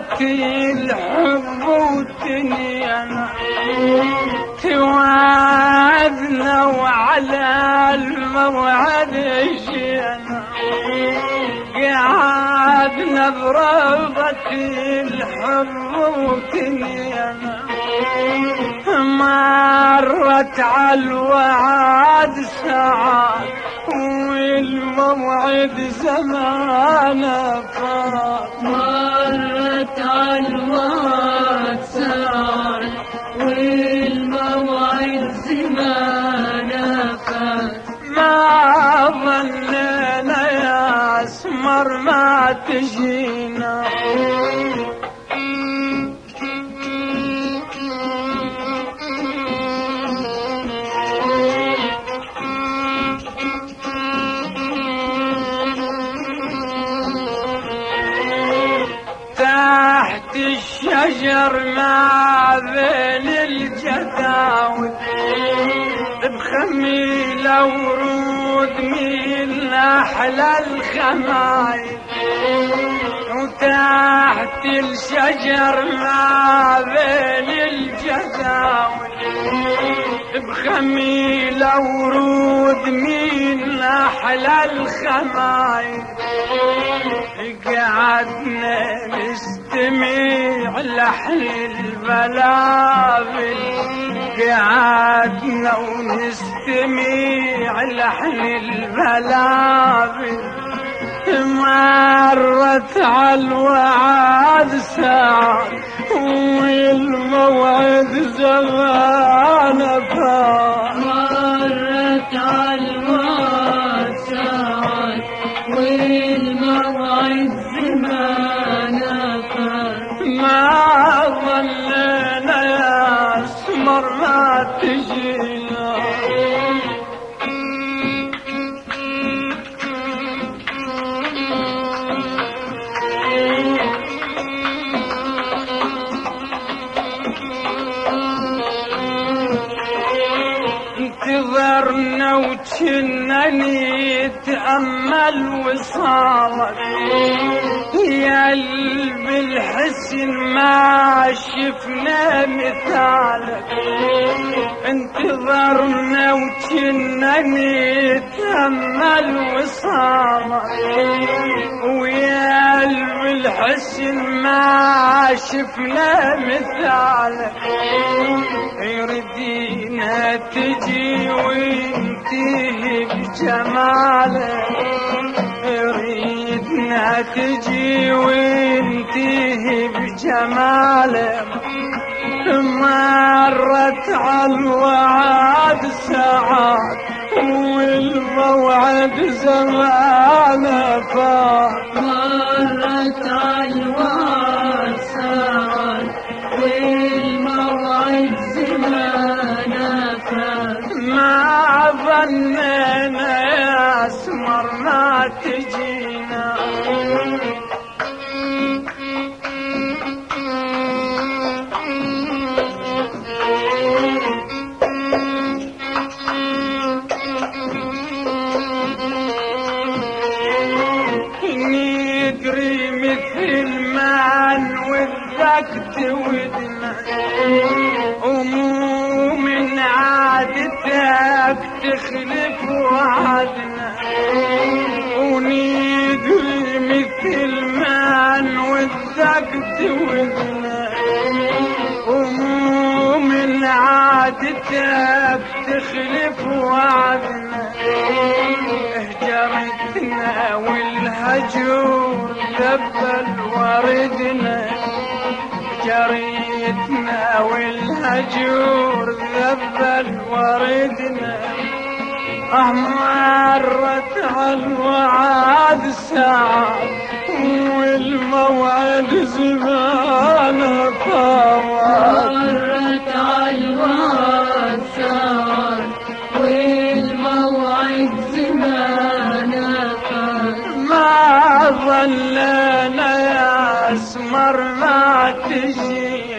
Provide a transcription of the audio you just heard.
الحب ودنيانا توعدنا وعلى الموعد جينا قعدنا بربة الحب ودنيانا مرت عالوعد ساعات والموعد زمانه فات مرت عالوعد ساعات والموعد زمانه فات ما ظنينا يا اسمر ما تجينا تحت الشجر ما بين الجداول بخميلة ورود من أحلى الخمايل وتحت الشجر ما بين الجداول بخميلة ورود من أحلى الخمايل قعدنا نستمع لحن البلابل قعدنا ونستمع لحن البلابل مرت عالوعد ساعة والموعد زمان فات مرت عالوعد ساعات والموعد زمانه فات ما ظنينا يا اسمر ما تجينا انتظرنا وجنا نتأمل وصالك يا قلب الحسن ما شفنا مثالك انتظرنا وجنا نتأمل وصالك ويا قلب الحسن ما شفنا مثالك يردينا تجي وانتهي بجمالك يريدنا تجي وانتهي بجمالك مرت عالوعد ساعات والموعد زمان فات مرت عالوعد ساعات والموعد زمانه فات ما ظنينا يا اسمر ما تجينا ندري مثل ما نوذكت ودنا ومو من عادتك تخلف وعدنا وندري مثل ما نوذكت ودنا ومو من عادتك تخلف وعدنا هجرتنا والهجور ذبل وردنا جريتنا والهجور ذبل وردنا مرت عالوعد ساعات والموعد زمان فات مرت عالوعد ساعات والموعد زمانه فات ما ظلنا يا اسمر ما تجي